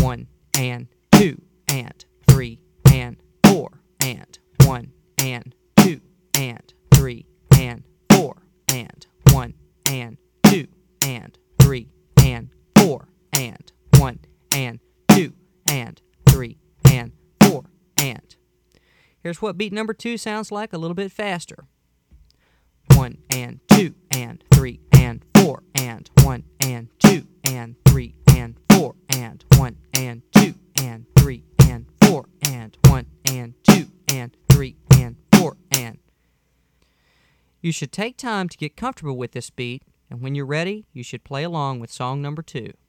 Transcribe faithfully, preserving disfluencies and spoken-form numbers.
one and two and three and four and one and two and three and four and one and two and three and four and one and two and three and four and. Here's what beat number two sounds like a little bit faster. One and two and three and four and one and two and three and four and one and two and three and four and one and two and three and four and. You should take time to get comfortable with this beat, and when you're ready, you should play along with song number two.